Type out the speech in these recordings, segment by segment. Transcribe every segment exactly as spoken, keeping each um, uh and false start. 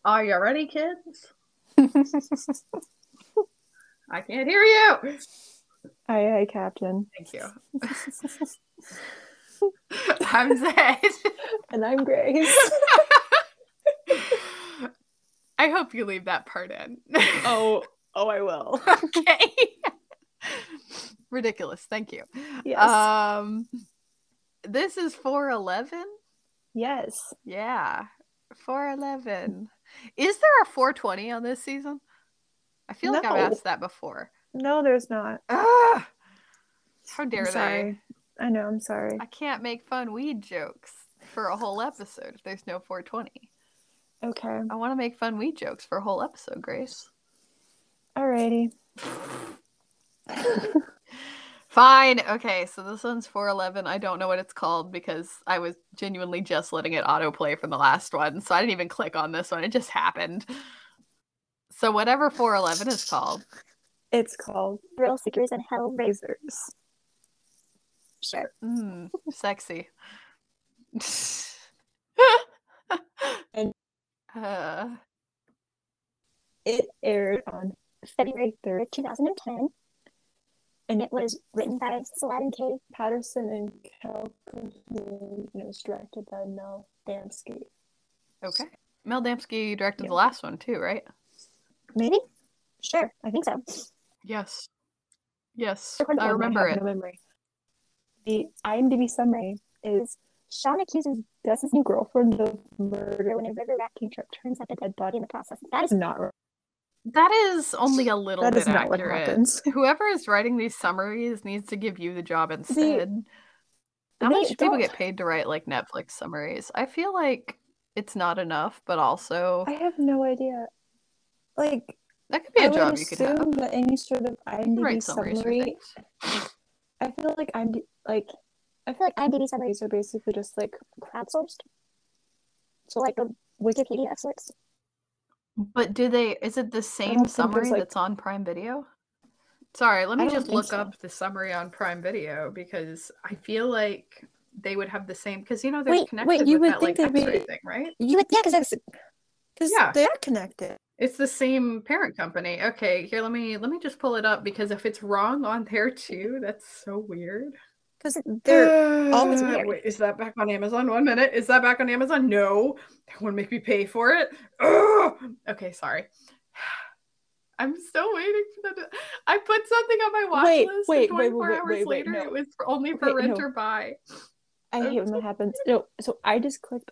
Are you ready, kids? I can't hear you. Aye, aye, Captain. Thank you. I'm Zed. And I'm Grace. I hope you leave that part in. Oh, oh, I will. Okay. Ridiculous. Thank you. Yes. Um, this is four eleven. Yes. Yeah, four eleven. Is there a four twenty on this season? I feel like I've No. asked that before. No, there's not. Ugh! How I'm dare they? sorry. I know, I'm sorry. I can't make fun weed jokes for a whole episode if there's no four twenty. Okay. I want to make fun weed jokes for a whole episode, Grace. Alrighty. Fine. Okay, so this one's four eleven. I don't know what it's called because I was genuinely just letting it autoplay from the last one, so I didn't even click on this one. It just happened. So whatever four eleven is called. It's called Thrill Seekers and Hellraisers. Sure. Mm, sexy. And uh, it aired on February third, twenty ten. And it was written by Saladin K. Patterson and Cal Calhoun, and it was directed by Mel Damsky. Okay. Mel Damsky directed Yeah. the last one too, right? Maybe? Sure, I think so. Yes. Yes, According to I one, remember have it. No memory. The IMDb summary is Sean accuses Gus's new girlfriend of murder when a river rafting trip turns up a dead body in the process. That is not right. That is only a little That bit is not accurate. what happens. Whoever is writing these summaries needs to give you the job instead. How they much do people don't- get paid to write like Netflix summaries? I feel like it's not enough, but also I have no idea. Like, that could be a I job would you could have. assume that any sort of You can IMDb write summaries for summary. things. I feel like I'm like I feel like IMDb summaries are basically just like crowdsourced. So like a Wikipedia of sorts. But do they? Is it the don't same think there's, summary like- that's on Prime Video? Sorry, let me I don't just think look so. up the summary on Prime Video because I feel like they would have the same because you know they're Wait, connected wait, you with would that think like they'd X-ray be- thing, right? You would yeah, because because Yeah. they are connected. It's the same parent company. Okay, here let me let me just pull it up because if it's wrong on there too, that's so weird. Because they're always Uh, weird. Wait, is that back on Amazon? One minute. Is that back on Amazon? No. They want to make me pay for it. Ugh! Okay, sorry. I'm still waiting for them to. I put something on my watch Wait, list, wait, and wait, twenty-four wait, wait, hours wait, wait, later, no. it was for, only for Okay, rent no. or buy. I hate when that happens. No, so I just clicked.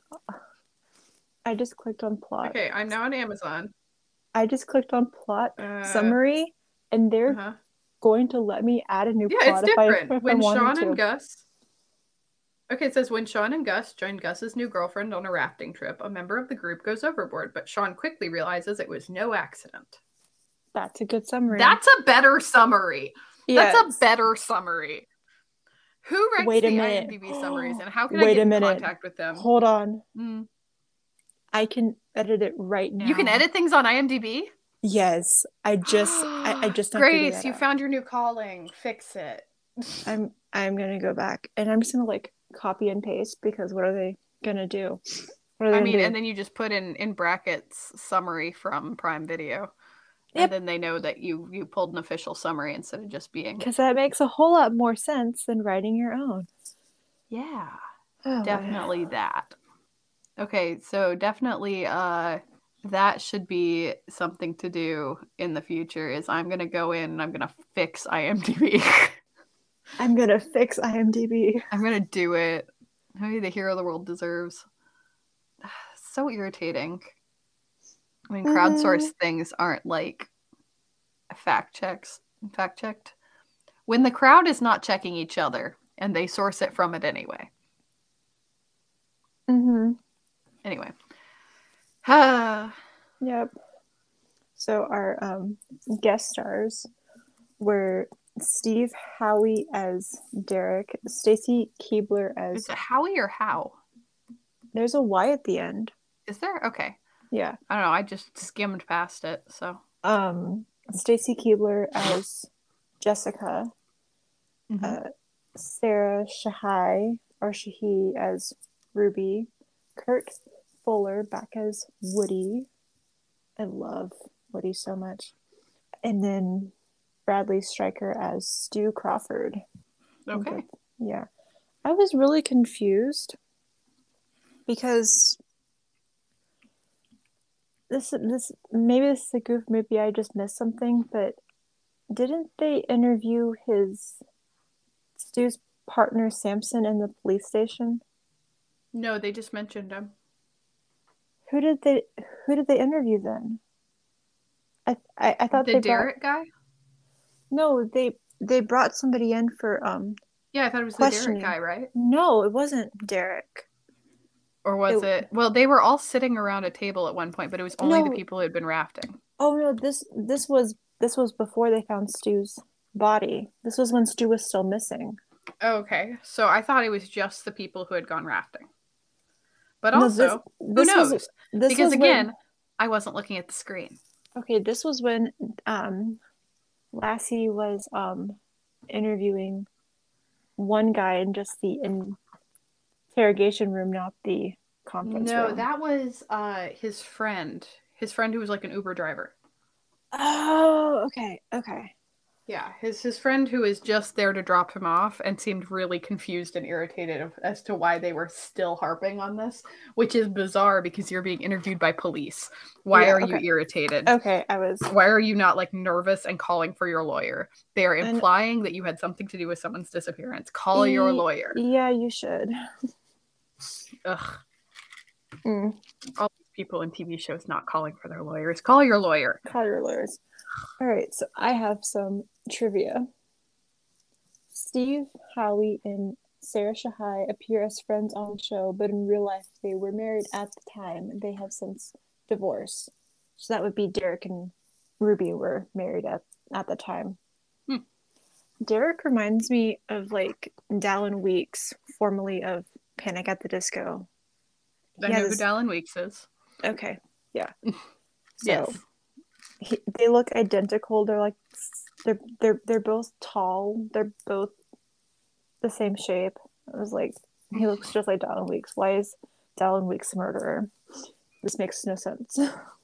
I just clicked on plot. Okay, I'm now on Amazon. I just clicked on plot Uh, summary, and they're uh-huh. going to let me add a new Yeah, plot it's if I, different. if I When wanted Sean to. and Gus. Okay, it says when Sean and Gus join Gus's new girlfriend on a rafting trip, a member of the group goes overboard, but Sean quickly realizes it was no accident. That's a good summary. That's a better summary. Yes. That's a better summary. Who writes Wait a the minute. IMDb summaries, and how can Wait I get a in minute. contact with them? Hold on. Mm. I can edit it right now. You can edit things on IMDb? Yes, I just I, I just now figured Grace, that you out. found your new calling. Fix it. I'm I'm gonna go back and I'm just gonna like copy and paste because what are they gonna do? What are they I gonna mean, do? and then you just put in in brackets summary from Prime Video. Yep. And then they know that you you pulled an official summary instead of just being. Because that makes a whole lot more sense than writing your own. Yeah, Oh, definitely that. Okay, so definitely uh that should be something to do in the future is I'm going to go in and I'm going to fix IMDb. I'm gonna fix IMDb. I'm going to do it. Maybe the hero the world deserves. So irritating. I mean, crowdsourced Mm. things aren't like fact checks, fact checked. When the crowd is not checking each other and they source it from it anyway. Mm-hmm. Anyway. Ah. Yep. So our um, guest stars were Steve Howie as Derek, Stacy Keebler as. Is it Howie or How? There's a Y at the end. Is there? Okay. Yeah. I don't know. I just skimmed past it. So. Um, Stacy Keebler as Jessica. Mm-hmm. Uh, Sarah Shahai or Shahi as Ruby. Kurt Fuller back as Woody. I love Woody so much. And then Bradley Stryker as Stu Crawford. Okay. Yeah. I was really confused because this this maybe this is a goof, maybe I just missed something, but didn't they interview his Stu's partner Samson in the police station? No, they just mentioned him. Who did they who did they interview then? I I, I thought The they brought Derek guy? no, they they brought somebody in for um Yeah, I thought it was the Derek questioning. guy, right? No, it wasn't Derek. Or was It it? Well, they were all sitting around a table at one point, but it was only the no. people who had been rafting. Oh no, this this was this was before they found Stu's body. This was when Stu was still missing. Okay, so I thought it was just the people who had gone rafting. But No, this also, who this was knows? this Because was when again, I wasn't looking at the screen. okay, this was when um Lassie was um interviewing one guy in just the interrogation room, not the conference No, room. that was uh his friend. His friend who was like an Uber driver. Oh, okay, okay. Yeah, his his friend who was just there to drop him off and seemed really confused and irritated as to why they were still harping on this, which is bizarre because you're being interviewed by police. Why Yeah, are okay. you irritated? Okay, I was. Why are you not like nervous and calling for your lawyer? They are And implying that you had something to do with someone's disappearance. Call your lawyer. yeah, you should. Ugh. Mm. All these people in T V shows not calling for their lawyers. Call your lawyer. Call your lawyers. All right, so I have some trivia. Steve, Howie, and Sarah Shahai appear as friends on the show, but in real life they were married at the time. They have since divorced. So that would be Derek and Ruby were married at, at the time. Hmm. Derek reminds me of like Dallin Weeks, formerly of Panic at the Disco. I He know has- who Dallin Weeks is. Okay, yeah. So Yes. he, they look identical. They're like they're they're they're both tall. They're both the same shape. I was like, he looks just like Dallin Weeks. Why is Dallin Weeks a murderer? This makes no sense.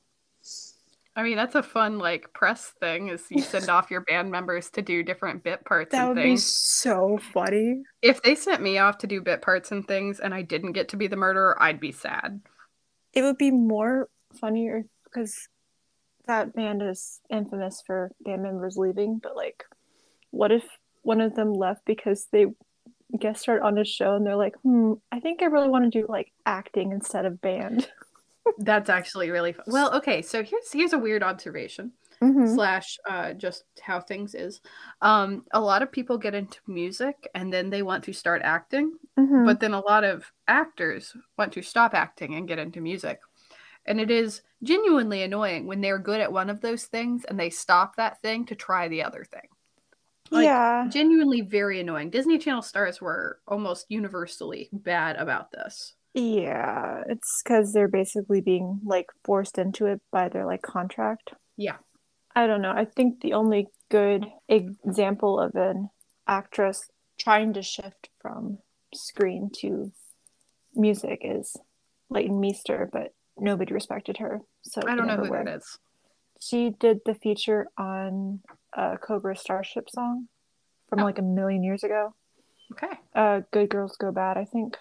I mean, that's a fun like press thing is you send off your band members to do different bit parts That and would be things. so funny. If they sent me off to do bit parts and things and I didn't get to be the murderer, I'd be sad. It would be more funnier because that band is infamous for band members leaving, but like, what if one of them left because they guest starred on a show and they're like, hmm, I think I really want to do like acting instead of band. That's actually really fun. Well, okay, so here's here's a weird observation Mm-hmm. slash uh, just how things is. Um, a lot of people get into music and then they want to start acting, Mm-hmm. but then a lot of actors want to stop acting and get into music. And it is genuinely annoying when they're good at one of those things and they stop that thing to try the other thing. Like, yeah. genuinely very annoying. Disney Channel stars were almost universally bad about this. Yeah, it's because they're basically being like forced into it by their like contract. Yeah. I don't know. I think the only good example of an actress trying to shift from screen to music is Leighton Meester, but nobody respected her. So I don't know who went. that is. She did the feature on a Cobra Starship song from Oh. like a million years ago. Okay. Uh, Good Girls Go Bad, I think.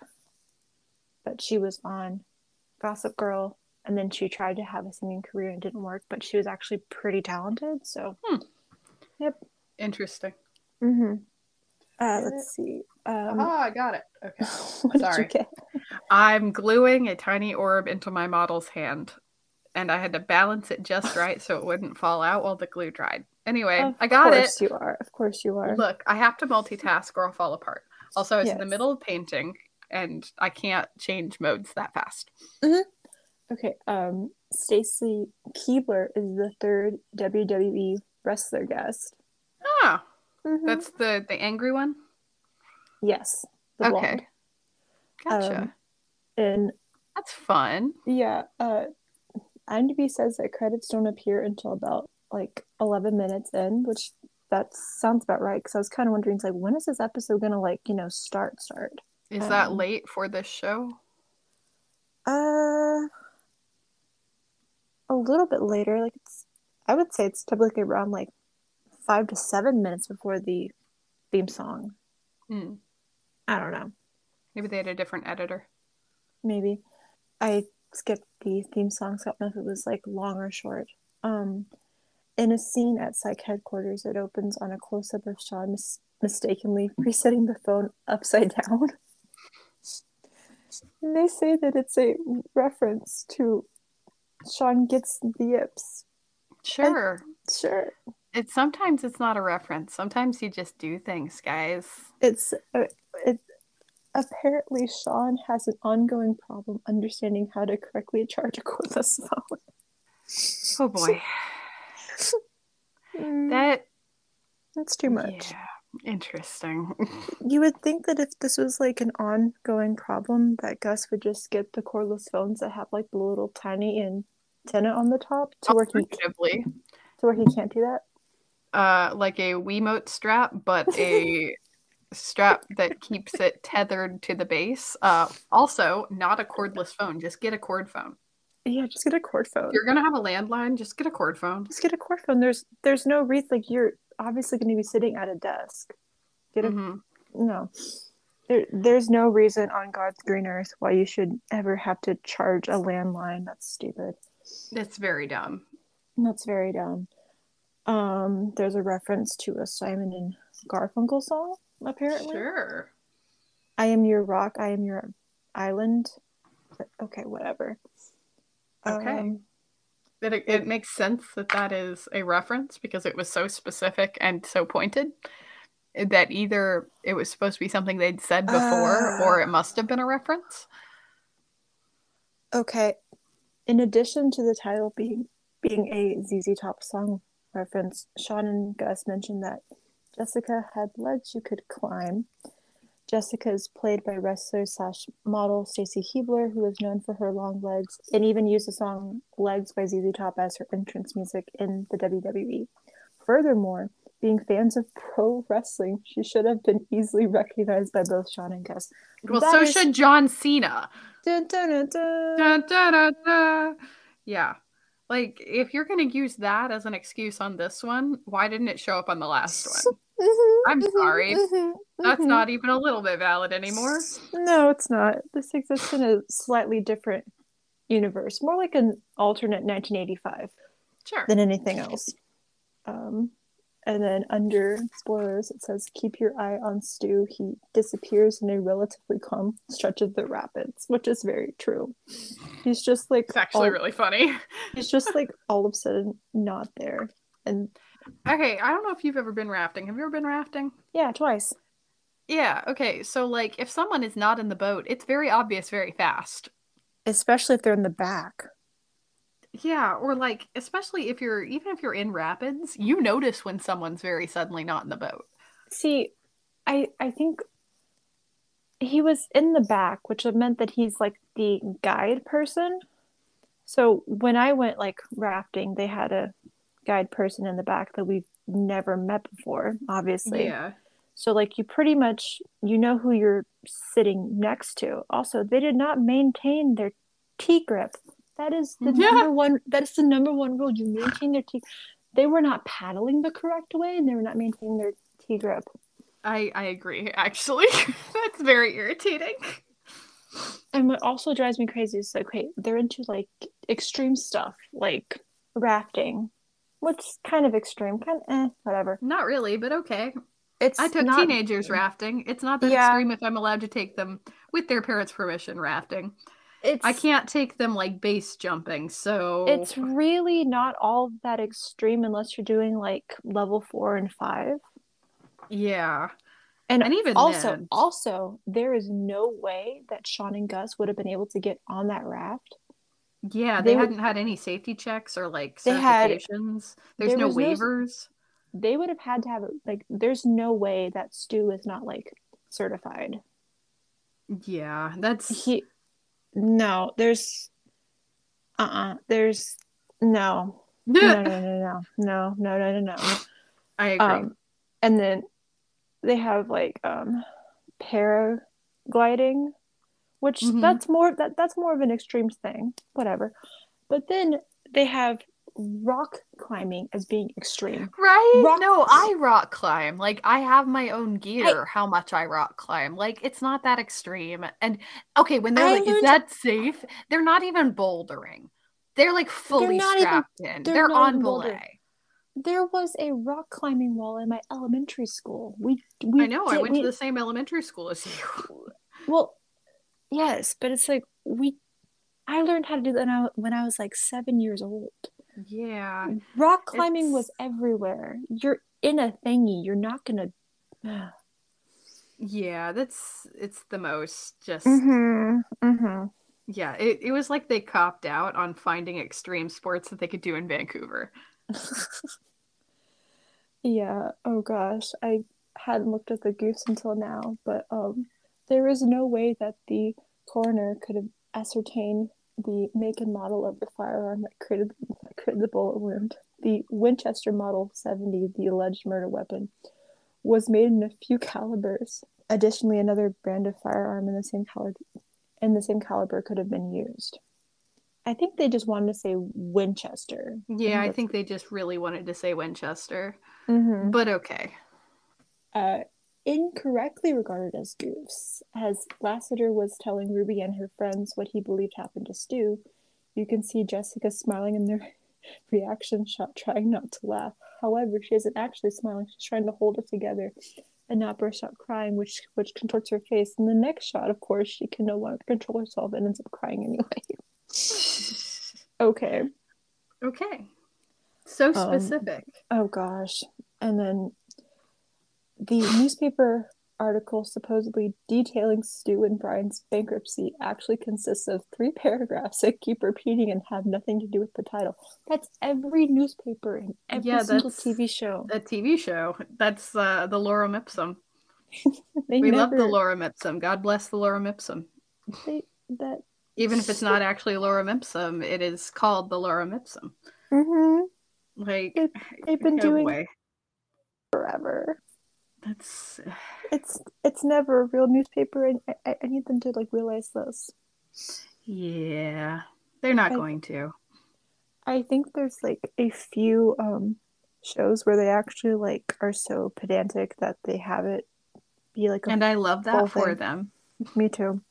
But she was on Gossip Girl, and then she tried to have a singing career and it didn't work, but she was actually pretty talented. So, Hmm. Yep. Interesting. Mm-hmm. Uh, let's see. Um, Oh, I got it. Okay. what Sorry. did you get? I'm gluing a tiny orb into my model's hand, and I had to balance it just right so it wouldn't fall out while the glue dried. Anyway, Of I got it. course you are. Of course you are. Look, I have to multitask or I'll fall apart. Also, I was in the Yes. middle of painting, and I can't change modes that fast. Okay. Um, Stacy Keebler is the third W W E wrestler guest. Ah, Mhm. that's the the angry one. Yes, the blonde. Okay, gotcha. Um, and That's fun. yeah, uh, IMDb says that credits don't appear until about like eleven minutes in, which that sounds about right. Because I was kind of wondering, it's like, when is this episode gonna like you know start start? Is that Um, late for this show? Uh, a little bit later. Like it's, I would say it's typically around like five to seven minutes before the theme song. Hmm. I don't know. Maybe they had a different editor. Maybe I skipped the theme song, so I don't know if it was like long or short. Um, in a scene at Psych headquarters, it opens on a close up of Sean mis- mistakenly resetting the phone upside down. And they say that it's a reference to Sean gets the yips. Sure. I, sure. It's sometimes it's not a reference. Sometimes you just do things, guys. It's uh, it. Apparently, Sean has an ongoing problem understanding how to correctly charge a cordless phone. Oh boy. Mm, That that's too much. Yeah, interesting. You would think that if this was like an ongoing problem, that Gus would just get the cordless phones that have like the little tiny antenna on the top to where he Alternatively, to where he can't do that. uh, like a Wiimote strap, but a strap that keeps it tethered to the base. Uh, also, not a cordless phone. Just get a cord phone. Yeah, just get a cord phone. If you're gonna have a landline, just get a cord phone. Just get a cord phone. There's there's no reason, like you're obviously going to be sitting at a desk. Get a Mm-hmm. no. There, there's no reason on God's green earth why you should ever have to charge a landline. That's stupid. It's very dumb. That's very dumb. Um, there's a reference to a Simon and Garfunkel song, apparently. Sure. I am your rock, I am your island. Okay, whatever. Okay. Um, It, it, it makes sense that that is a reference because it was so specific and so pointed that either it was supposed to be something they'd said before uh, or it must have been a reference. Okay. In addition to the title being being a Z Z Top song reference, Sean and Gus mentioned that Jessica had legs you could climb. Jessica is played by wrestler slash model Stacy Keibler, who is known for her long legs and even used the song Legs by Z Z Top as her entrance music in the W W E. Furthermore, being fans of pro wrestling, she should have been easily recognized by both Sean and Gus. Well, That so is... should John Cena. Dun, dun, dun, dun. Dun, dun, dun, dun. Yeah. Like, if you're going to use that as an excuse on this one, why didn't it show up on the last one? Mm-hmm, I'm mm-hmm, sorry. mm-hmm, That's mm-hmm. not even a little bit valid anymore. No, it's not. This exists in a slightly different universe, more like an alternate nineteen eighty-five Sure. than anything else. Um, and then under spoilers, it says, "Keep your eye on Stu. He disappears in a relatively calm stretch of the rapids," which is very true. He's just like It's actually all, really funny. He's just like all of a sudden not there. And okay, I don't know if you've ever been rafting. Have you ever been rafting? Yeah, twice. Yeah, okay. So, like, if someone is not in the boat, it's very obvious very fast. Especially if they're in the back. Yeah, or like, especially if you're, even if you're in rapids, you notice when someone's very suddenly not in the boat. See, I I think he was in the back, which meant that he's like the guide person. So when I went like rafting, they had a guide person in the back that we've never met before, obviously. Yeah. So like you pretty much you know who you're sitting next to. Also, they did not maintain their T grip. That is the Yeah. number one that is the number one rule. You maintain their T. They were not paddling the correct way and they were not maintaining their T grip. I I agree, actually. That's very irritating. And what also drives me crazy is like, okay, they're into like extreme stuff, like rafting, which is kind of extreme, kind of eh, whatever. Not really, but okay. It's I took not... teenagers rafting. It's not that Yeah. extreme if I'm allowed to take them with their parents' permission rafting. It's... I can't take them like base jumping, so It's really not all that extreme unless you're doing like level four and five. Yeah. And, and even also, then... also, there is no way that Sean and Gus would have been able to get on that raft. Yeah, they, they hadn't would... had any safety checks or like certifications. Had... There's there no waivers. No... They would have had to have like. There's no way that Stu is not like certified. Yeah, that's he. No, there's. Uh. Uh-uh, there's no. no. No. No. No. No. No. No. No. No. I agree. Um, and then they have like um, paragliding, which mm-hmm. that's more that that's more of an extreme thing. Whatever. But then they have rock climbing as being extreme. Right? Rock No, I rock climb. Like, I have my own I gear, how much I rock climb. Like, it's not that extreme. And okay, when they're I like, is learned that safe? They're not even bouldering. They're like they're fully not even strapped in. they're They're not on even bouldering. belay. There was a rock climbing wall in my elementary school. We I we know, I did went to we the same elementary school as you. well, yes, but it's like we I learned how to do that when I, when I was like seven years old. Yeah, Rock climbing it's was everywhere. You're in a thingy. You're not gonna. yeah, that's it's the most just Mm-hmm. Mm-hmm. yeah, it, it was like they copped out on finding extreme sports that they could do in Vancouver. Yeah. Oh gosh, I hadn't looked at the goose until now, but um, there is no way that the coroner could have ascertained the make and model of the firearm that created, that created the bullet wound. The Winchester Model seventy, the alleged murder weapon, was made in a few calibers. Additionally, another brand of firearm in the same caliber in the same caliber could have been used. I think they just wanted to say Winchester. I Yeah, think I that's. think they just really wanted to say Winchester. Mm-hmm. But okay. Uh, incorrectly regarded as goofs, as Lassiter was telling Ruby and her friends what he believed happened to Stu. You can see Jessica smiling in their reaction shot, trying not to laugh. However, she isn't actually smiling. She's trying to hold it together and not burst out crying, which which contorts her face. In the next shot, of course, she can no longer control herself and ends up crying anyway. Okay. Okay. So Um. specific. Oh gosh. And then the newspaper article supposedly detailing Stu and Brian's bankruptcy actually consists of three paragraphs that keep repeating and have nothing to do with the title. That's every newspaper in every Yeah, single that's T V show. a T V show. That's uh, the Lorem Ipsum. They We never love the Lorem Ipsum. God bless the Lorem Ipsum. they that Even if it's not actually Lorem Ipsum, it is called the Lorem Ipsum. mm-hmm. Like, they, they've been oh doing boy. forever. That's It's it's never a real newspaper, and I, I need them to like realize this. yeah. They're not I going to. I think there's like a few um shows where they actually like are so pedantic that they have it be like a And I love full that for thing. them. Me too.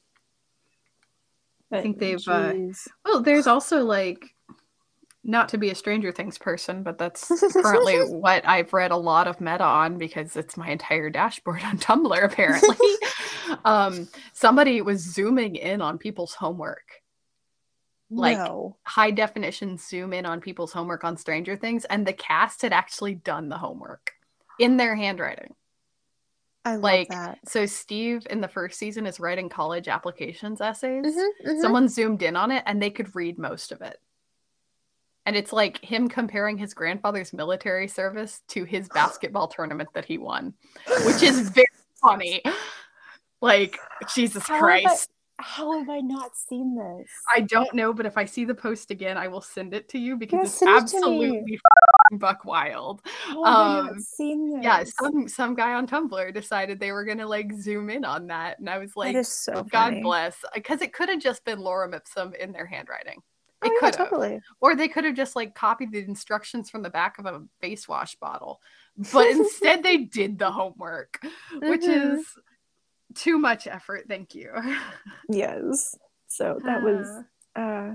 I But think they've uh jeez. well, there's also like not to be a Stranger Things person, but that's currently what I've read a lot of meta on because it's my entire dashboard on Tumblr, apparently. um, somebody was zooming in on people's homework. Like No. high definition zoom in on people's homework on Stranger Things, and the cast had actually done the homework in their handwriting. I love Like, that. so Steve in the first season is writing college applications essays. Mm-hmm, mm-hmm. Someone zoomed in on it and they could read most of it. And it's like him comparing his grandfather's military service to his basketball tournament that he won, which is very funny. Like, Jesus How Christ. Have I, how have I not seen this? I don't know, but if I see the post again, I will send it to you because Yeah, it's send it to absolutely me. buck wild. How have I not Um, seen this? yeah, some some guy on Tumblr decided they were gonna like zoom in on that, and I was like, That is so God funny. bless, because it could have just been Lorem Ipsum in their handwriting. It Oh yeah, could have, totally. or they could have just like copied the instructions from the back of a face wash bottle, but instead they did the homework, which Mhm. is too much effort. Thank you. Yes. So that was uh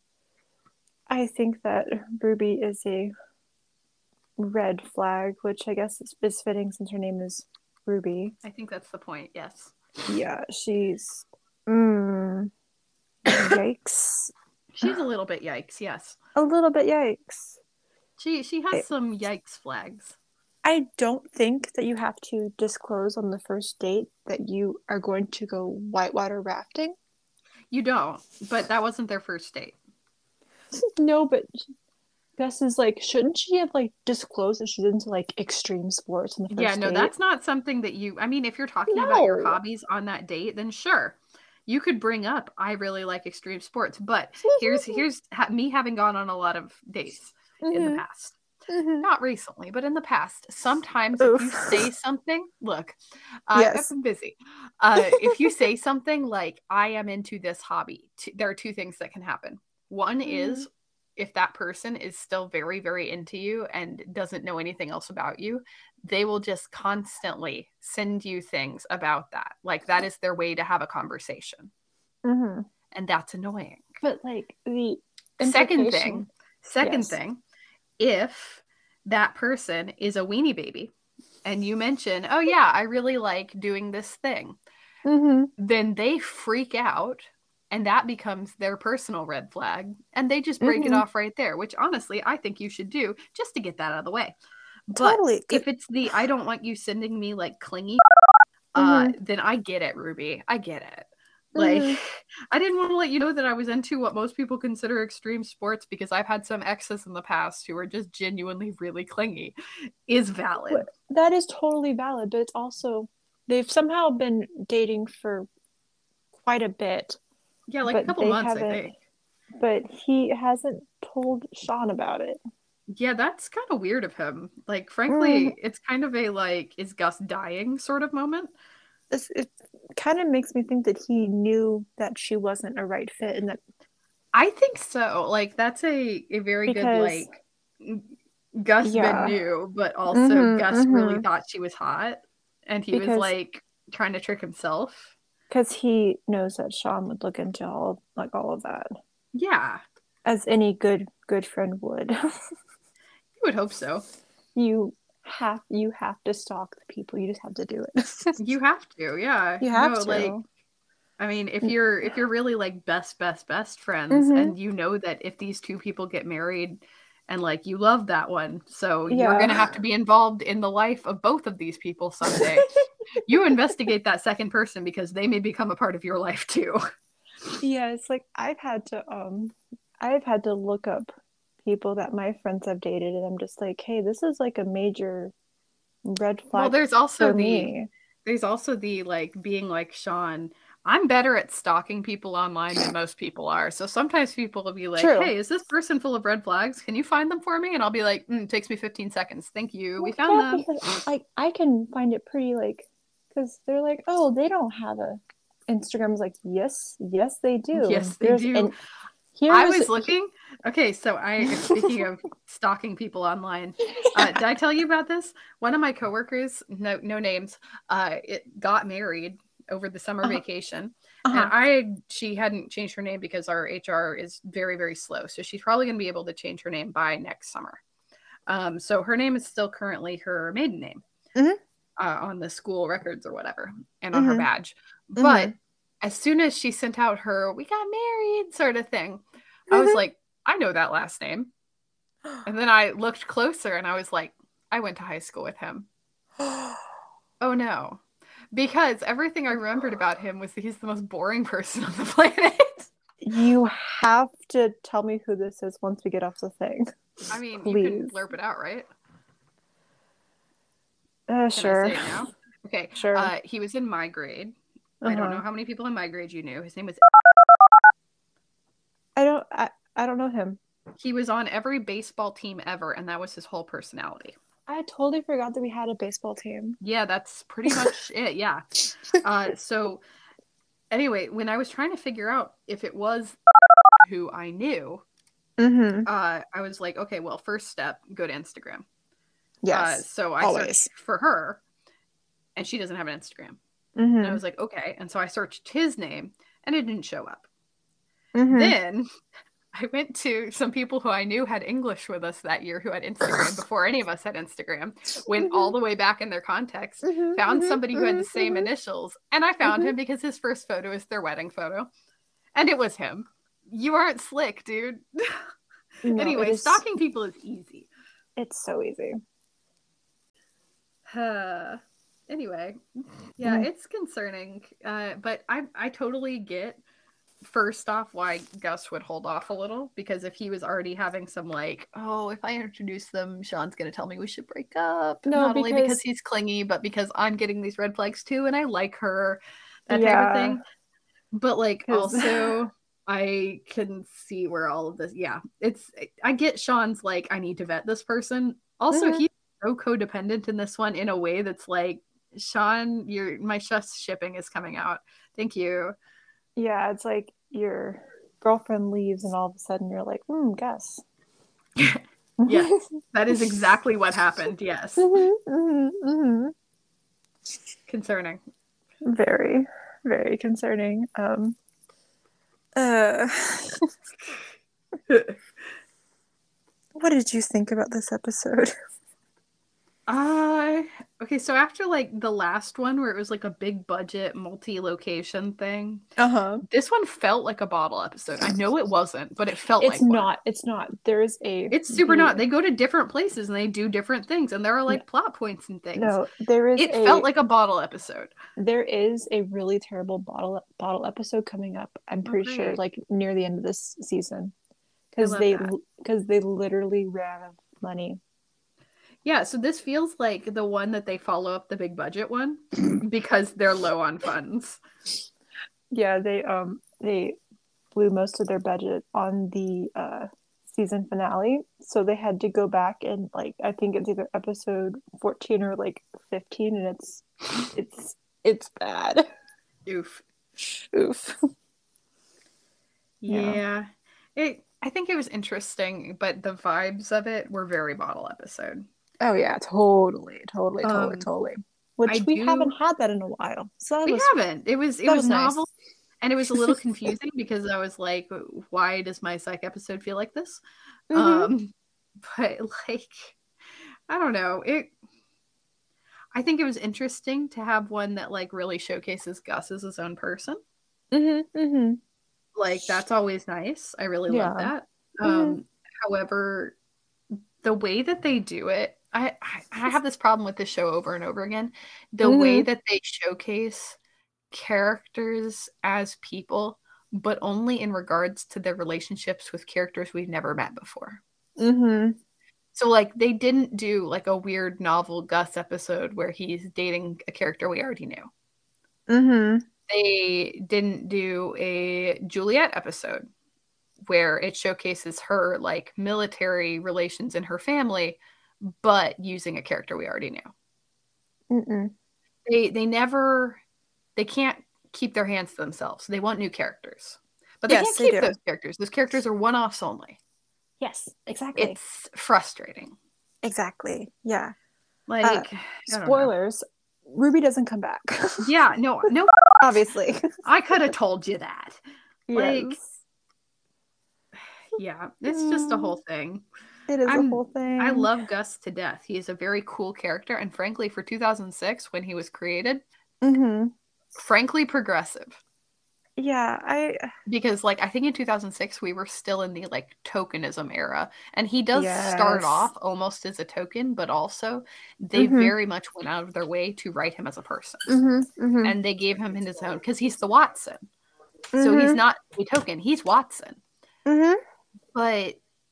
I think that Ruby is a red flag, which I guess is, is fitting since her name is Ruby. I think that's the point. Yes. Yeah, she's mm, yikes. She's a little bit yikes. Yes. A little bit yikes. She she has I, some yikes flags. I don't think that you have to disclose on the first date that you are going to go whitewater rafting. You don't, but that wasn't their first date. No, but Gus is like, shouldn't she have like disclosed that she's into like extreme sports on the first Yeah, no, date? that's not something that you. I mean, if you're talking No. about your hobbies on that date, then sure, you could bring up, I really like extreme sports. But here's here's ha- me having gone on a lot of dates mm-hmm. in the past. Mm-hmm. Not recently, but in the past. Sometimes Oof. if you say something, look, uh, yes. I've been busy. Uh, if you say something like, I am into this hobby, t- there are two things that can happen. One mm. is if that person is still very, very into you and doesn't know anything else about you, they will just constantly send you things about that. Like that is their way to have a conversation. Mm-hmm. And that's annoying. But like the second thing, second yes. thing, if that person is a weenie baby and you mention, oh yeah, I really like doing this thing, mm-hmm. then they freak out and that becomes their personal red flag and they just break mm-hmm. it off right there, which honestly I think you should do just to get that out of the way. Totally. But if it's the I don't want you sending me like clingy, mm-hmm. uh, then I get it, Ruby. I get it. Like, mm-hmm. I didn't want to let you know that I was into what most people consider extreme sports because I've had some exes in the past who are just genuinely really clingy. Is valid. That is totally valid, but it's also, they've somehow been dating for quite a bit. Yeah, like a couple months, I think. But he hasn't told Sean about it. Yeah, that's kind of weird of him. Like, frankly, mm. it's kind of a, like, is Gus dying sort of moment. It's, it kind of makes me think that he knew that she wasn't a right fit, and that I think so. Like that's a, a very because, good like Gus yeah. Ben knew, but also mm-hmm, Gus mm-hmm. really thought she was hot, and he because, was like trying to trick himself because he knows that Sean would look into all like all of that. Yeah, as any good good friend would. You would hope so. You. have you have to stalk the people. You just have to do it. You have to, yeah. You have no, to. Like, I mean, if you're if you're really like best best best friends, mm-hmm. and you know that if these two people get married, and like you love that one, so yeah. you're gonna have to be involved in the life of both of these people someday. You investigate that second person because they may become a part of your life too. Yeah, it's like I've had to um, I've had to look up people that my friends have dated, and I'm just like, hey, this is like a major red flag. Well, there's also for the me. There's also the like being like Sean, I'm better at stalking people online than most people are. So sometimes people will be like, True. Hey, is this person full of red flags? Can you find them for me? And I'll be like, mm, it takes me fifteen seconds. Thank you. Well, we found yeah, them. Like I can find it pretty like because they're like, oh, they don't have a Instagram's like, yes, yes, they do. Yes, they do. And Here's, I was looking. Okay, so I speaking of stalking people online, uh, did I tell you about this? One of my coworkers, no no names, uh, it got married over the summer uh-huh. vacation, uh-huh. and I she hadn't changed her name because our H R is very very slow, so she's probably going to be able to change her name by next summer. Um, so her name is still currently her maiden name mm-hmm. uh, on the school records or whatever, and on mm-hmm. her badge, but. Mm-hmm. As soon as she sent out her "we got married" sort of thing, mm-hmm. I was like, I know that last name. And then I looked closer and I was like, I went to high school with him. Oh no. Because everything I remembered about him was that he's the most boring person on the planet. You have to tell me who this is once we get off the thing. I mean, Please. You can blurb it out, right? Uh, can sure. I say it now? Okay. Sure. Uh, he was in my grade. Uh-huh. I don't know how many people in my grade you knew. His name was. I don't. I, I don't know him. He was on every baseball team ever, and that was his whole personality. I totally forgot that we had a baseball team. Yeah, that's pretty much it. Yeah. Uh, so, anyway, when I was trying to figure out if it was who I knew, mm-hmm. uh, I was like, okay, well, first step, go to Instagram. Yes. Uh, so I always. searched for her, and she doesn't have an Instagram. Mm-hmm. And I was like, okay. And so I searched his name and it didn't show up. Mm-hmm. Then I went to some people who I knew had English with us that year who had Instagram before any of us had Instagram. Went mm-hmm. all the way back in their context, mm-hmm. found mm-hmm. somebody who had the same mm-hmm. initials. And I found mm-hmm. him because his first photo is their wedding photo. And it was him. You aren't slick, dude. No, anyway, is... stalking people is easy. It's so easy. Uh... Anyway, yeah, mm. it's concerning, uh, but I I totally get, first off, why Gus would hold off a little, because if he was already having some, like, oh, if I introduce them, Sean's going to tell me we should break up, no, not because... only because he's clingy, but because I'm getting these red flags too, and I like her, that yeah. type of thing, but, like, Cause... also, I can see where all of this, yeah, it's, I get Sean's, like, I need to vet this person, also, mm-hmm. he's so codependent in this one in a way that's, like, Sean, your my chef's shipping is coming out. Thank you. Yeah, it's like you're girlfriend leaves, and all of a sudden you're like, hmm, Gus. Yes, that is exactly what happened. Yes. Mm-hmm, mm-hmm, mm-hmm. Concerning. Very, very concerning. Um, uh, what did you think about this episode? Uh, okay, so after like the last one where it was like a big budget multi-location thing, Uh-huh. this one felt like a bottle episode. I know it wasn't, but it felt It's like one. not. It's not. There's a It's super the not. They go to different places and they do different things, and there are like plot points and things. no. There is It a felt like a bottle episode. there is a really terrible bottle bottle episode coming up. I'm Oh, pretty sure, great. like near the end of this season, I because love they that. because they literally ran out of money. Yeah, so this feels like the one that they follow up the big budget one because they're low on funds. Yeah, they um they blew most of their budget on the uh season finale, so they had to go back and like I think it's either episode fourteen or like fifteen, and it's it's it's bad. Oof. Oof. Yeah. Yeah. It I think it was interesting, but the vibes of it were very bottle episode. Oh yeah, totally, totally, totally, Um, totally. I Which we haven't do had that in a while, so that we was haven't. It was it that was was nice. novel and it was a little confusing because I was like, why does my psych episode feel like this? Mm-hmm. Um, but like I don't know. It I think it was interesting to have one that like really showcases Gus as his own person. Mm-hmm. Mm-hmm. Like that's always nice. I really love Yeah. that. Mm-hmm. Um, however, the way that they do it, I, I I have this problem with this show over and over again. The way Mm-hmm. that they showcase characters as people, but only in regards to their relationships with characters we've never met before. Mm-hmm. So like they didn't do like a weird novel Gus episode where he's dating a character we already knew. Mm-hmm. They didn't do a Juliet episode where it showcases her like military relations in her family, but using a character we already knew. Mm-mm. They they never they can't keep their hands to themselves. They want new characters. But they Yes, can't they keep do. those characters. Those characters are one-offs only. Yes, exactly. It's frustrating. Exactly. Yeah. Like Uh, I don't know. spoilers. Ruby doesn't come back. Yeah, no, no. Obviously. I could have told you that. Like, Yes. yeah, it's just a whole thing. It is a I'm- whole thing. I love Gus to death. He is a very cool character, and frankly, for two thousand six when he was created, Mm-hmm. frankly progressive. Yeah, I Because, like, I think in two thousand six we were still in the like tokenism era, and he does start Yes. off almost as a token, but also they Mhm. very much went out of their way to write him as a person, Mm-hmm. Mm-hmm. and they gave him his own because he's the Watson, so he's not a token; he's Watson. Mm-hmm. But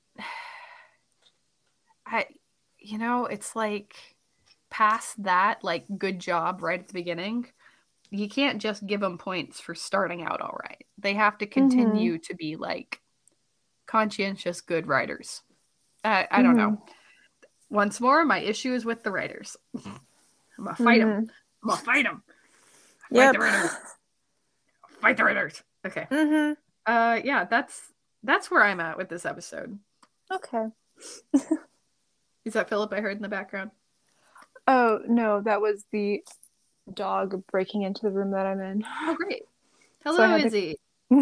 I, you know, it's like past that, like, good job right at the beginning. You can't just give them points for starting out all right. They have to continue to be like conscientious, good writers. I, I don't know. Once more, my issue is with the writers. I'm gonna fight them. I'm gonna fight them. Fight Yep. the writers. Fight the writers. Okay. Mm-hmm. Uh, yeah, that's that's where I'm at with this episode. Okay. Is that Philip I heard in the background? Oh no, that was the dog breaking into the room that I'm in. Oh, great. So I Hello, had to- Izzy.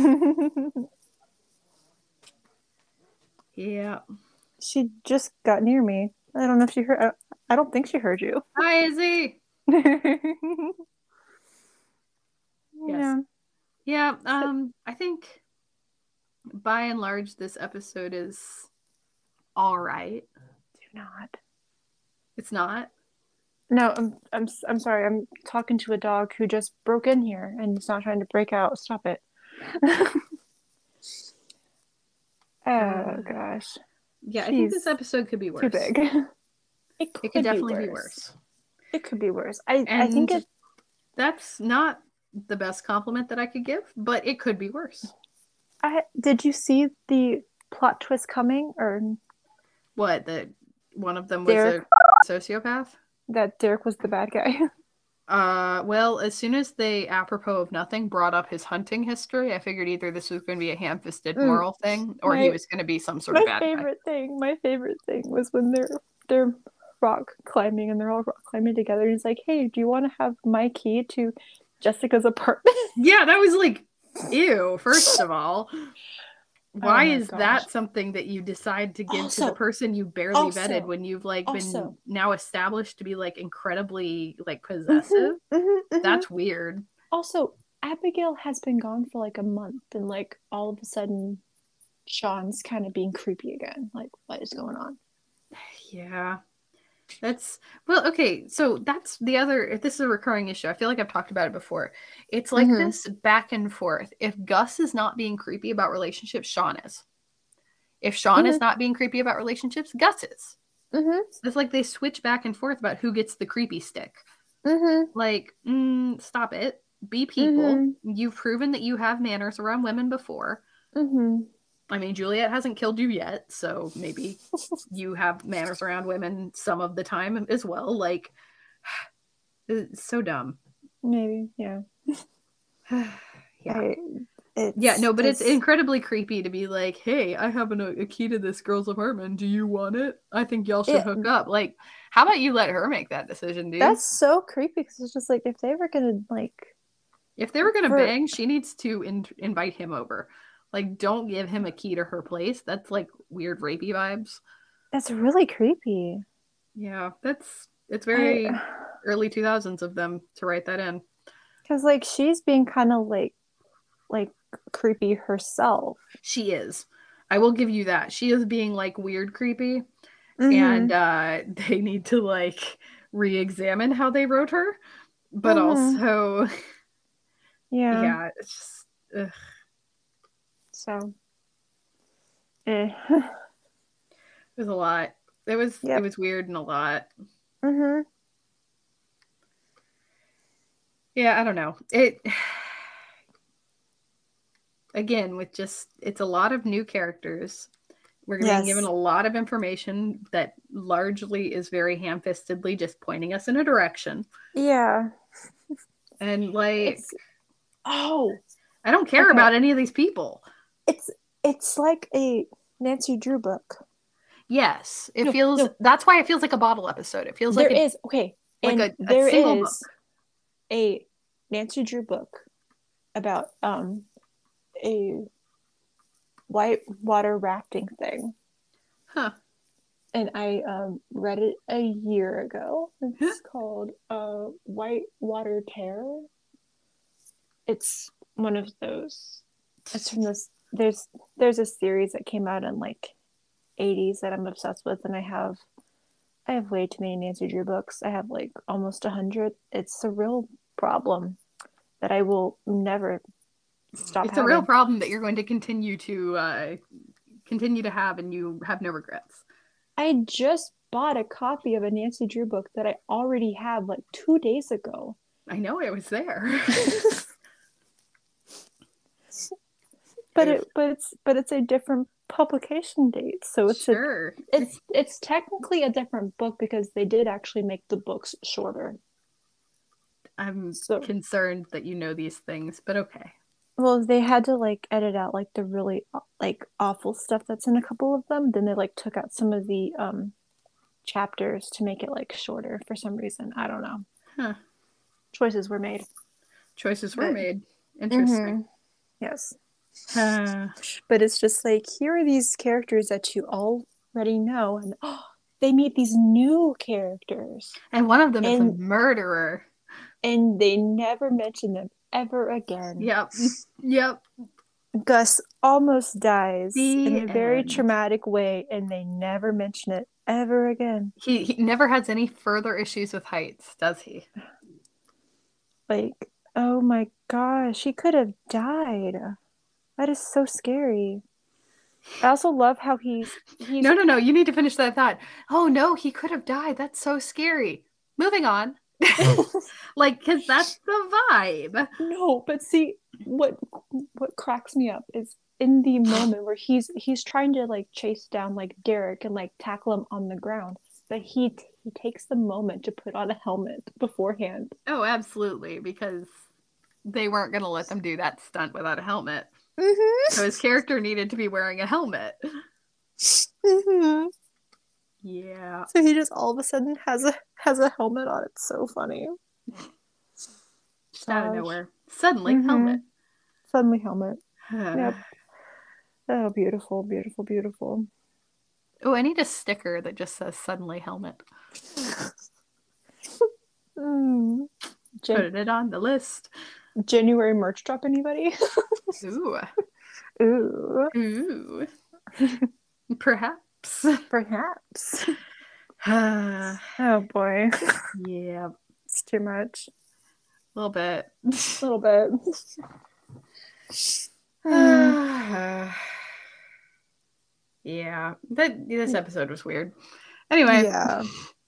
Yeah. She just got near me. I don't know if she heard. I- I don't think she heard you. Hi, Izzy. Yeah. Yeah, um, I think by and large this episode is all right. Do not. It's not. No, I'm I'm I'm sorry. I'm talking to a dog who just broke in here and it's not trying to break out. Stop it. Oh gosh. Yeah, I think She's this episode could be worse. Too big. It could, It could be definitely worse. be worse. It could be worse. I I And think it. that's not the best compliment that I could give, but it could be worse. I did you see the plot twist coming, or What, that one of them was Derek- a sociopath? that Derek was the bad guy? Uh, well, as soon as they, apropos of nothing, brought up his hunting history, I figured either this was going to be a ham-fisted Mm, moral thing, or he my was going to be some sort of my bad guy. favorite thing, my favorite thing was when they're they're rock climbing and they're all rock climbing together. And he's like, "Hey, do you want to have my key to Jessica's apartment?" Yeah, that was like, ew, first of all. Oh Why my is gosh. that something that you decide to give to the Also, person you barely vetted also, when you've like been also. now established to be like incredibly like Mhm, possessive? mhm, mhm. That's weird. Also, Abigail has been gone for like a month, and like all of a sudden, Sean's kind of being creepy again. Like, what is going on? Yeah. That's well, okay. So that's the other. If this is a recurring issue, I feel like I've talked about it before. It's like Mm-hmm. this back and forth. If Gus is not being creepy about relationships, Sean is. If Sean is Mm-hmm. not being creepy about relationships, Gus is. Mm-hmm. It's like they switch back and forth about who gets the creepy stick. Mm-hmm. Like, mm, stop it. Be people. Mm-hmm. You've proven that you have manners around women before. Mm-hmm. I mean, Juliet hasn't killed you yet, so maybe you have manners around women some of the time as well. Like, it's so dumb. Maybe, yeah. Yeah. I, Yeah, it's no, but it's just incredibly creepy to be like, hey, I have an, a key to this girl's apartment. Do you want it? I think y'all should it. hook up. Like, how about you let her make that decision, dude? That's so creepy because it's just like if they were gonna like If they were going to for bang, she needs to in- invite him over. Like, don't give him a key to her place. That's like weird rapey vibes. that's really creepy. Yeah, that's it's I very early two thousands of them to write that in. because like she's being kind of like like creepy herself. She is. I will give you that. She is being like weird creepy, and Mm-hmm. uh they need to like re-examine how they wrote her, but Mm-hmm. also Yeah. yeah, it's just ugh. So, eh. It was a lot. It was it Yep. was weird and a lot. Mm-hmm. Yeah, I don't know. It again with just it's a lot of new characters. We're being given Yes. a lot of information that largely is very ham-fistedly just pointing us in a direction. Yeah. And like It's oh, I don't care okay. about any of these people. It's it's like a Nancy Drew book. Yes, it No, feels no. that's why it feels like a bottle episode. It feels There like a is okay, like and a, a there single book. is a Nancy Drew book about um a white water rafting thing. Huh. And I um, read it a year ago. It's called uh, White Water Terror. It's one of those. It's from this. There's there's a series that came out in like eighties that I'm obsessed with, and I have I have way too many Nancy Drew books. I have like almost a hundred. It's a real problem that I will never stop It's a real having. problem that you're going to continue to uh continue to have and you have no regrets. I just bought a copy of a Nancy Drew book that I already have like two days ago. I know it was there. but it but it's but it's a different publication date, so it's Sure. a it's it's technically a different book because they did actually make the books shorter. I'm So concerned that you know these things, but okay. well, they had to like edit out like the really like awful stuff that's in a couple of them. Then they like took out some of the um chapters to make it like shorter for some reason. I don't know. Huh. Choices were made. Choices were But made. Interesting. mm-hmm. Yes. Uh, But it's just like here are these characters that you already know, and oh, they meet these new characters, and one of them is a and murderer. and they never mention them ever again. Yep. Yep. Gus almost dies in The a very end. traumatic way, and they never mention it ever again. He he never has any further issues with heights, does he? Like, oh my gosh, he could have died. That is so scary. I also love how he's he's No, no, no. You need to finish that thought. Oh no, he could have died. That's so scary. Moving on. Like, because that's the vibe. no, but see what what cracks me up is in the moment where he's he's trying to like chase down like Derek and like tackle him on the ground, but he he takes the moment to put on a helmet beforehand. Oh, absolutely, because they weren't going to let them do that stunt without a helmet. Mm-hmm. So his character needed to be wearing a helmet. Mm-hmm. Yeah. So he just all of a sudden has a has a helmet on. It's so funny. Just out of nowhere. Suddenly, mm-hmm. helmet. Suddenly helmet. Yep. Oh, beautiful, beautiful, beautiful. Oh, I need a sticker that just says suddenly helmet. mm. Gen- Put it on the list. January merch drop, anybody? Ooh. Ooh. Ooh. Perhaps. Perhaps. Oh boy. Yeah. It's too much. A little bit. A little bit. Yeah. That this episode was weird. Anyway. Yeah.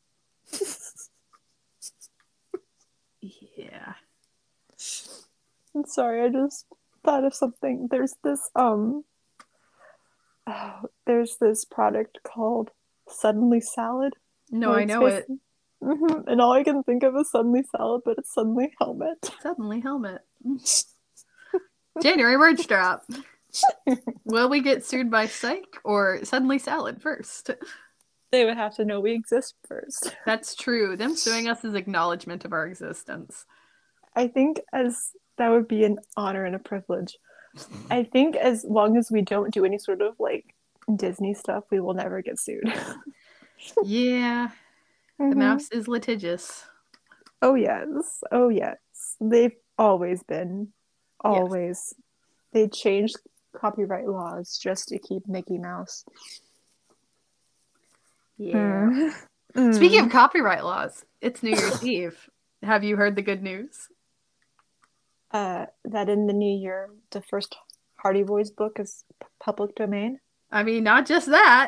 Yeah. I'm sorry, I just thought of something. There's this um oh, there's this product called Suddenly Salad. No, I know it. Mm-hmm. And all I can think of is Suddenly Salad, but it's Suddenly Helmet. Suddenly Helmet. January merch drop. Will we get sued by Psych or Suddenly Salad first? They would have to know we exist first. That's true. Them suing us is acknowledgement of our existence. I think as that would be an honor and a privilege. I think as long as we don't do any sort of like Disney stuff, we will never get sued. Yeah. Mm-hmm. The mouse is litigious. Oh yes. Oh yes. They've always been. Always. Yes. They changed copyright laws just to keep Mickey Mouse. Yeah. Mm. Speaking of copyright laws, it's New Year's Eve. Have you heard the good news? Uh, that in the new year, the first Hardy Boys book is public domain? I mean, not just that.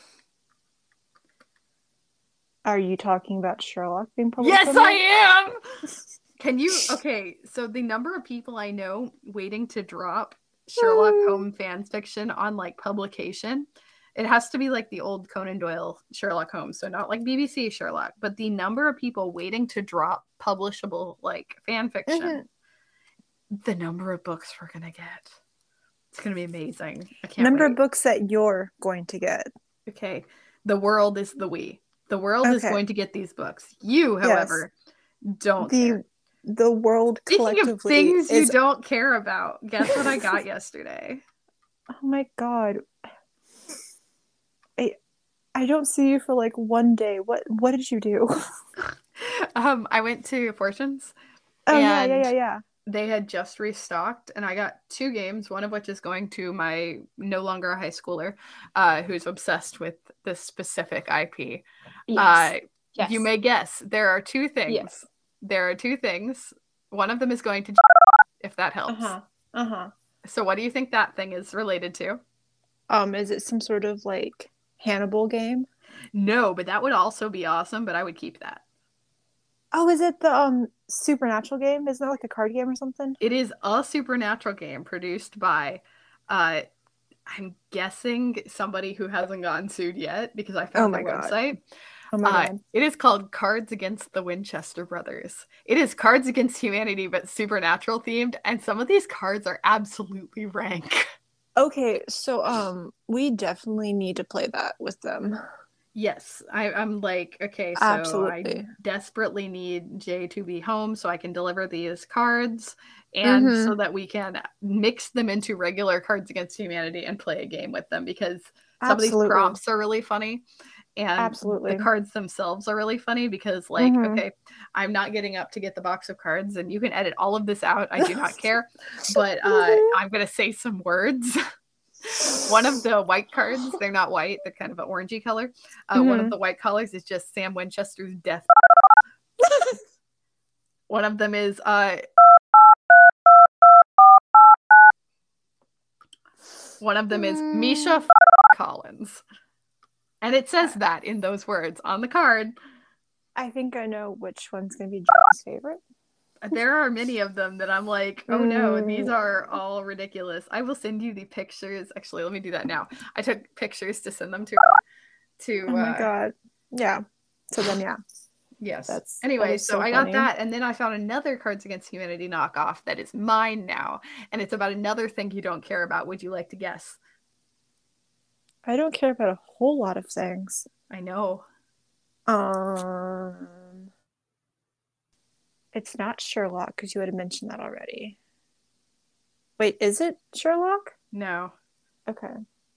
Are you talking about Sherlock being public yes, domain? I am! Can you... Okay, so the number of people I know waiting to drop Sherlock Holmes fan fiction on, like, publication... It has to be like the old Conan Doyle Sherlock Holmes, so not like B B C Sherlock, but the number of people waiting to drop publishable like fan fiction, mm-hmm. the number of books we're gonna get, it's gonna be amazing. I can't number wait. of books that you're going to get. Okay, the world is the we. The world okay. is going to get these books. You, however, yes. don't. The care. the world Speaking collectively of things is... you don't care about, guess what I got yesterday? Oh my god. I, I don't see you for like one day. What what did you do? um, I went to Fortunes. Oh yeah, yeah, yeah, yeah. They had just restocked, and I got two games. One of which is going to my no longer a high schooler, uh, who's obsessed with this specific I P. Yes. Uh, yes. You may guess there are two things. Yes. There are two things. One of them is going to, if that helps. Uh huh. Uh huh. So, what do you think that thing is related to? Um, is it some sort of like Hannibal game? No, but that would also be awesome, but I would keep that. Oh, is it the um Supernatural game? Isn't that like a card game or something? It is a Supernatural game produced by uh I'm guessing somebody who hasn't gotten sued yet because I found oh their God. website. Oh my uh, God. It is called Cards Against the Winchester Brothers. It is Cards Against Humanity, but supernatural themed, and some of these cards are absolutely rank. Okay, so um, we definitely need to play that with them. Yes, I, I'm like, okay, so Absolutely. I desperately need Jay to be home so I can deliver these cards, and mm-hmm. so that we can mix them into regular Cards Against Humanity and play a game with them, because some Absolutely. of these prompts are really funny, and Absolutely. the cards themselves are really funny, because, like, mm-hmm. okay, I'm not getting up to get the box of cards, and you can edit all of this out, I do not care, but uh, I'm going to say some words. One of the white cards, they're not white, they're kind of an orangey color. Uh, mm-hmm. One of the white colors is just Sam Winchester's death. One of them is uh, one of them is Misha Collins. And it says that in those words on the card. I think I know which one's going to be John's favorite. There are many of them that I'm like, oh no, these are all ridiculous. I will send you the pictures. Actually, let me do that now. I took pictures to send them to to Oh my uh, God. Yeah. So then, yeah. Yes. That's anyway, that is so, so I funny. got that, and then I found another Cards Against Humanity knockoff that is mine now, and it's about another thing you don't care about. Would you like to guess? I don't care about a whole lot of things. I know. Um, it's not Sherlock because you would have mentioned that already. Wait, is it Sherlock? No. Okay.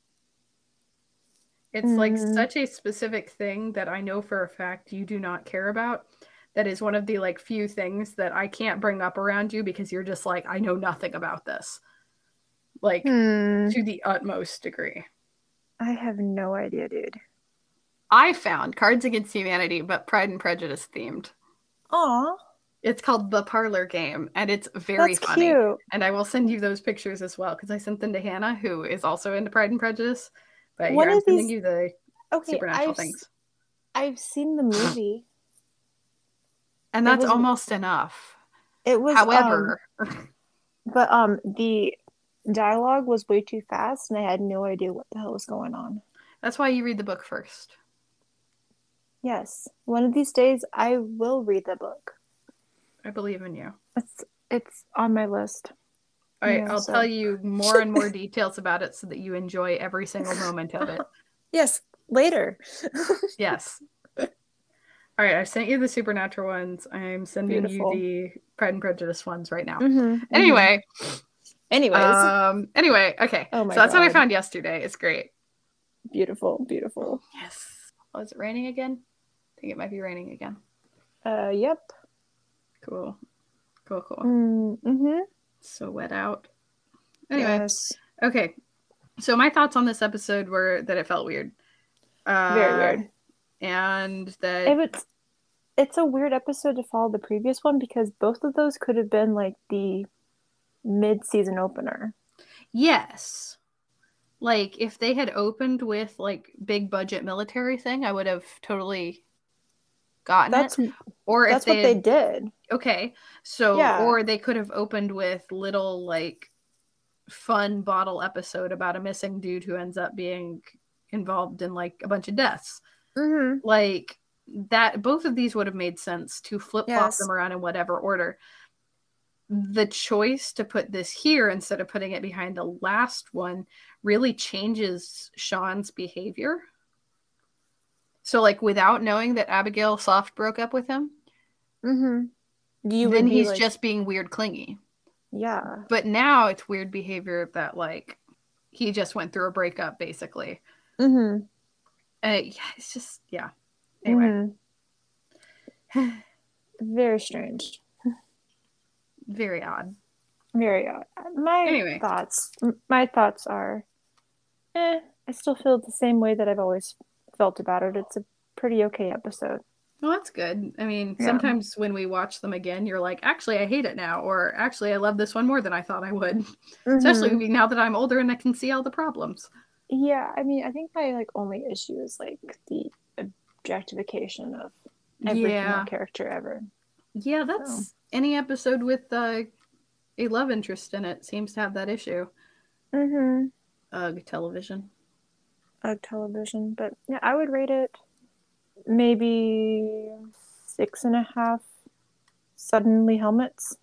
It's mm. like such a specific thing that I know for a fact you do not care about. That is one of the like few things that I can't bring up around you because you're just like, I know nothing about this. Like, hmm. to the utmost degree. I have no idea, dude. I found Cards Against Humanity, but Pride and Prejudice themed. Aw. It's called The Parlor Game, and it's very That's funny. Cute. And I will send you those pictures as well, because I sent them to Hannah, who is also into Pride and Prejudice. But One here, I'm sending these... you the okay, supernatural I've... things. I've seen the movie. And that's was... almost enough. It was... However... Um... but um, the dialogue was way too fast, and I had no idea what the hell was going on. That's why you read the book first. Yes. One of these days, I will read the book. I believe in you. It's it's on my list. All right, you know, I'll so. tell you more and more details about it so that you enjoy every single moment of it. Yes, later. Yes. All right, I've sent you the supernatural ones. I'm sending Beautiful. you the Pride and Prejudice ones right now. Mm-hmm, anyway. Mm-hmm. Anyways. Um, anyway, okay. Oh my so that's God. what I found yesterday. It's great. Beautiful, beautiful. Yes. Oh, is it raining again? I think it might be raining again. Uh, yep. Cool. Cool, cool. Mm-hmm. So wet out. Anyway. Yes. Okay. So my thoughts on this episode were that it felt weird. Uh, Very weird. And that... If it's, it's a weird episode to follow the previous one because both of those could have been like the mid-season opener. Yes. Like, if they had opened with, like, big budget military thing, I would have totally gotten that's, it. Or that's if they what had, they did. Okay. So, yeah. Or they could have opened with little, like, fun bottle episode about a missing dude who ends up being involved in, like, a bunch of deaths. Mm-hmm. Like, that, both of these would have made sense to flip-flop yes. them around in whatever order. The choice to put this here instead of putting it behind the last one really changes Sean's behavior. So, like, without knowing that Abigail Soft broke up with him, mm-hmm. you then he's like... just being weird clingy. Yeah. But now it's weird behavior that, like, he just went through a breakup, basically. Mm-hmm. Uh, yeah, it's just, yeah. Anyway. Mm-hmm. Very strange. Very odd. Very odd. My anyway. thoughts. My thoughts are, eh. I still feel the same way that I've always felt about it. It's a pretty okay episode. Well, that's good. I mean, yeah. sometimes when we watch them again, you're like, actually, I hate it now, or actually, I love this one more than I thought I would. Mm-hmm. Especially now that I'm older and I can see all the problems. Yeah, I mean, I think my like only issue is like the objectification of every yeah. female character ever. Yeah, that's so. Any episode with uh, a love interest in it seems to have that issue. Mm-hmm. Ugh, television. Ugh, television. But yeah, I would rate it maybe six and a half suddenly helmets.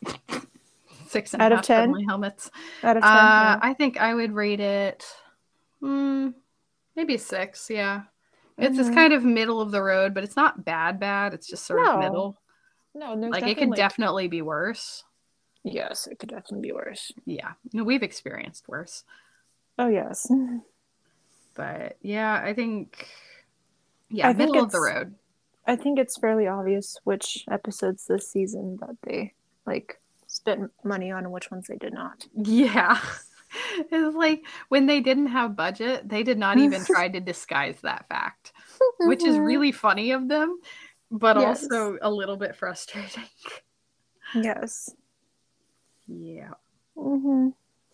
Six and a out half of ten? suddenly helmets. Out of ten? Uh, yeah. I think I would rate it mm, maybe a six, yeah. It's mm-hmm. just kind of middle of the road, but it's not bad bad. It's just sort no. of middle. No, like it could like... definitely be worse. Yes, it could definitely be worse. Yeah, no, we've experienced worse. Oh yes, but yeah, I think yeah, I middle think of the road. I think it's fairly obvious which episodes this season that they like spent money on and which ones they did not. Yeah, it's like when they didn't have budget, they did not even try to disguise that fact, which is really funny of them. But yes. also a little bit frustrating. Yes. Yeah. Mm-hmm.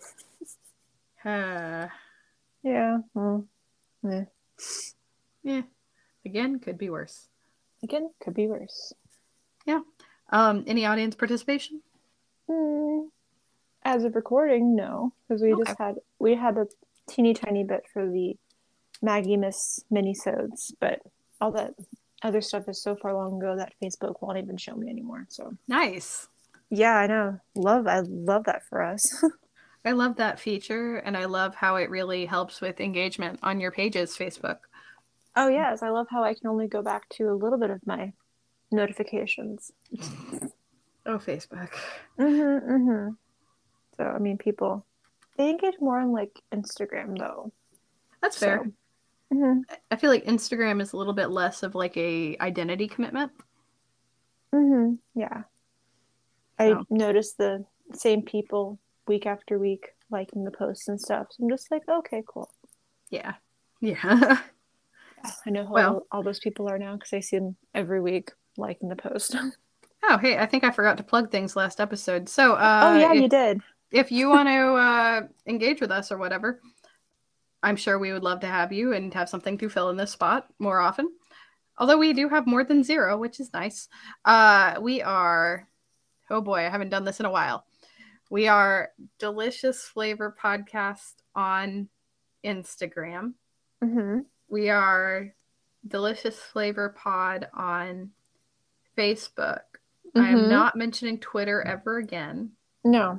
Uh, yeah. Well, yeah. Yeah. Again, could be worse. Again, could be worse. Yeah. Um. Any audience participation? Mm, as of recording, no, because we okay. just had we had a teeny tiny bit for the Maggie Miss minisodes, but all that other stuff is so far long ago that Facebook won't even show me anymore. So Nice. yeah, I know. Love, I love that for us. I love that feature, and I love how it really helps with engagement on your pages, Facebook. Oh yes, I love how I can only go back to a little bit of my notifications. Oh, Facebook. Mm-hmm, mm-hmm. So I mean, people they engage more on like Instagram though. That's fair. So, mm-hmm. I feel like Instagram is a little bit less of like a identity commitment. Mm-hmm. Yeah. I So. notice the same people week after week liking the posts and stuff. So I'm just like, okay, cool. Yeah. Yeah. Yeah, I know how Well. all, all those people are now because I see them every week liking the post. Oh, hey, I think I forgot to plug things last episode. So, uh, oh yeah, if, you did. If you want to uh, engage with us or whatever, I'm sure we would love to have you and have something to fill in this spot more often. Although we do have more than zero, which is nice. Uh, we are, oh boy, I haven't done this in a while. We are Delicious Flavor Podcast on Instagram. Mm-hmm. We are Delicious Flavor Pod on Facebook. Mm-hmm. I am not mentioning Twitter ever again. No.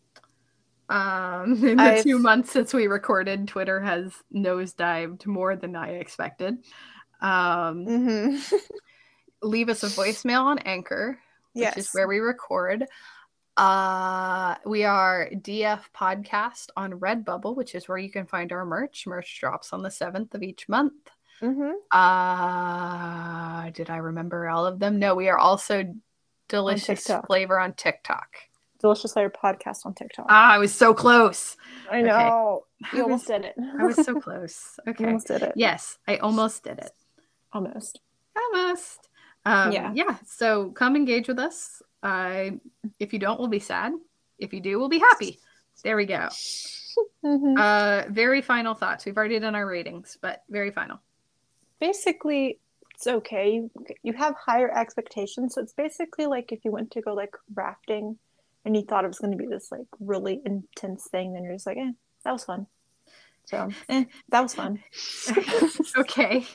Um, in the I've... two months since we recorded, Twitter has nosedived more than I expected. Um, mm-hmm. Leave us a voicemail on Anchor, yes. which is where we record. Uh, we are D F Podcast on Redbubble, which is where you can find our merch. Merch drops on the seventh of each month. Mm-hmm. Uh, did I remember all of them? No, we are also Delicious on Flavor on TikTok. Delicious Flavor Podcast on TikTok. Ah, I was so close. I know. Okay. You almost did it. I was so close. Okay. You almost did it. Yes, I almost did it. Almost. Almost. Um, yeah. Yeah. So come engage with us. Uh, if you don't, we'll be sad. If you do, we'll be happy. There we go. mm-hmm. Uh, very final thoughts. We've already done our ratings, but very final. Basically, it's okay. You, you have higher expectations. So it's basically like if you went to go like rafting and you thought it was going to be this like really intense thing, then you're just like, eh, that was fun. So, eh, that was fun. Okay.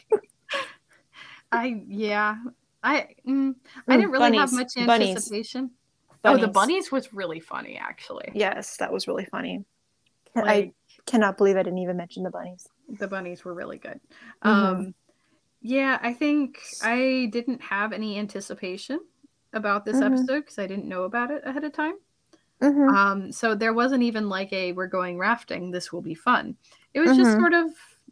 I, yeah. I mm, I didn't really bunnies. have much anticipation. Bunnies. Bunnies. Oh, the bunnies was really funny, actually. Yes, that was really funny. Like, I cannot believe I didn't even mention the bunnies. The bunnies were really good. Mm-hmm. Um, yeah, I think I didn't have any anticipation about this mm-hmm. episode because I didn't know about it ahead of time. Mm-hmm. Um, so there wasn't even like a we're going rafting, this will be fun. It was mm-hmm. just sort of,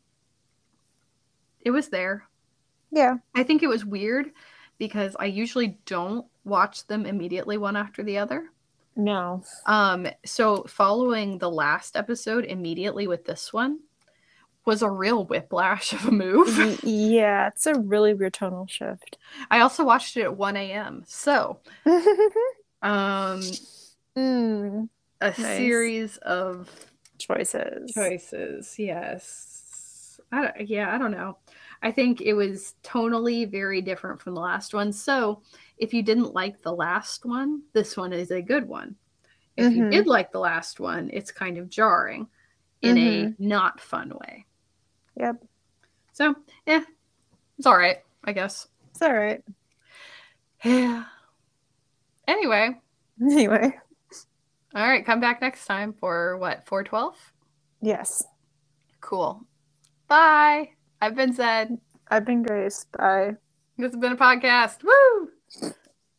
it was there. Yeah. I think it was weird because I usually don't watch them immediately one after the other. No. Um, so following the last episode immediately with this one was a real whiplash of a move. Yeah, it's a really weird tonal shift. I also watched it at one a.m. So, um, mm, a nice. series of choices. Choices, yes. I don't, yeah, I don't know. I think it was tonally very different from the last one. So if you didn't like the last one, this one is a good one. If mm-hmm. you did like the last one, it's kind of jarring in mm-hmm. a not fun way. Yep. So, yeah, it's all right, I guess. It's all right. Yeah. Anyway. Anyway. All right, come back next time for what, four twelve? Yes. Cool. Bye. I've been Zed. I've been Grace. Bye. This has been a podcast. Woo!